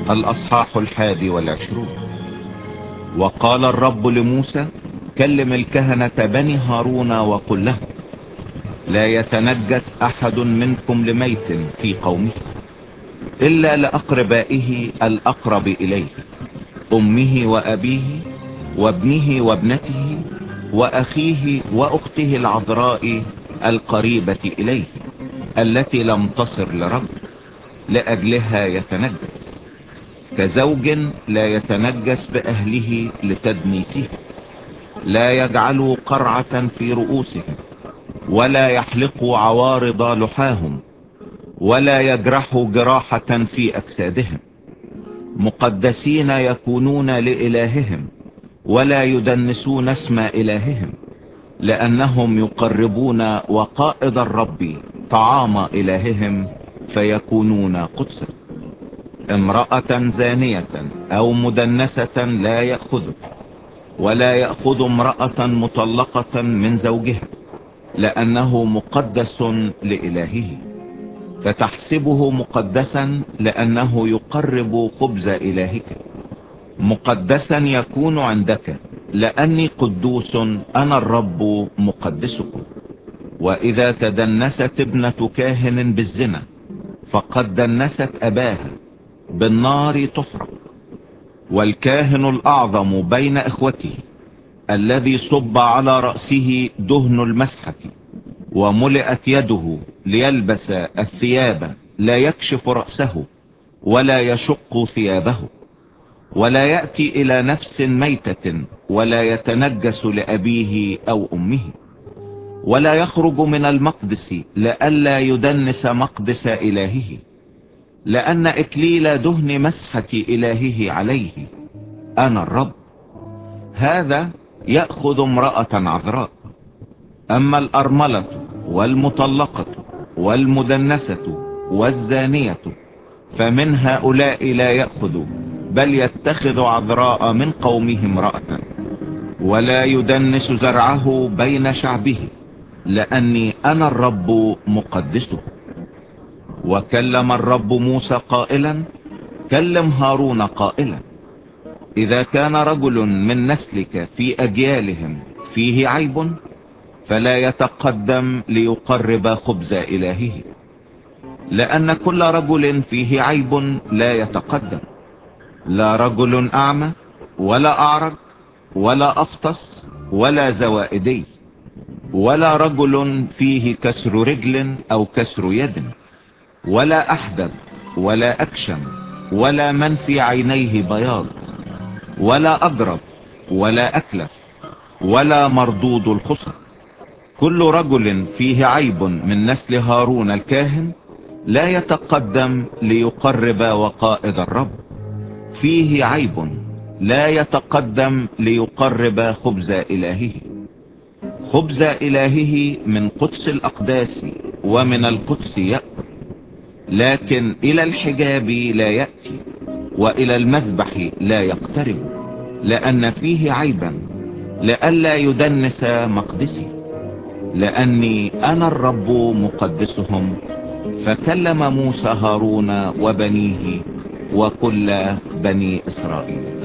الأصحاح 21. وقال الرب لموسى: كلم الكهنة بني هارون وقل لهم: لا يتنجس أحد منكم لميت في قومه إلا لأقربائه الأقرب إليه، أمه وأبيه وابنه وابنته وأخيه وأخته العذراء القريبة إليه التي لم تصر لرجل، لأجلها يتنجس. كزوج لا يتنجس بأهله لتدنيسه. لا يجعلوا قرعة في رؤوسهم، ولا يحلقوا عوارض لحاهم، ولا يجرحوا جراحة في أجسادهم. مقدسين يكونون لإلههم، ولا يدنسون اسم إلههم، لأنهم يقربون وقائد الرب طعام إلههم فيكونون قدسا. امرأة زانية أو مدنسة لا يأخذه، ولا يأخذ امرأة مطلقة من زوجها، لأنه مقدس لإلهه. فتحسبه مقدسا لأنه يقرب خبز إلهك. مقدسا يكون عندك، لأني قدوس أنا الرب مقدسكم. وإذا تدنست ابنة كاهن بالزنا فقد دنست أباها، بالنار تحرق. والكاهن الأعظم بين إخوته الذي صب على رأسه دهن المسحة وملئت يده ليلبس الثياب لا يكشف رأسه ولا يشق ثيابه، ولا يأتي إلى نفس ميتة، ولا يتنجس لأبيه أو أمه، ولا يخرج من المقدس لئلا يدنس مقدس إلهه، لأن إكليل دهن مسحة إلهه عليه. أنا الرب. هذا يأخذ امرأة عذراء. أما الأرملة والمطلقة والمدنسة والزانية فمن هؤلاء لا يأخذ، بل يتخذ عذراء من قومه امرأة، ولا يدنس زرعه بين شعبه، لأني أنا الرب مقدسه. وكلم الرب موسى قائلا: كلم هارون قائلا: إذا كان رجل من نسلك في أجيالهم فيه عيب فلا يتقدم ليقرب خبز إلهه، لأن كل رجل فيه عيب لا يتقدم، لا رجل أعمى ولا أعرج ولا أفطس ولا زوائدي، ولا رجل فيه كسر رجل أو كسر يد، ولا أحدب ولا أكشم، ولا من في عينيه بياض، ولا أجرب ولا أكلف، ولا مردود الخصر. كل رجل فيه عيب من نسل هارون الكاهن لا يتقدم ليقرب وقائد الرب. فيه عيب لا يتقدم ليقرب خبز إلهه. خبز إلهه من قدس الأقداس ومن القدس يأكل، لكن إلى الحجاب لا يأتي، وإلى المذبح لا يقترب، لأن فيه عيبا، لئلا يدنس مقدسي، لأني أنا الرب مقدسهم. فكلم موسى هارون وبنيه وكل بني إسرائيل.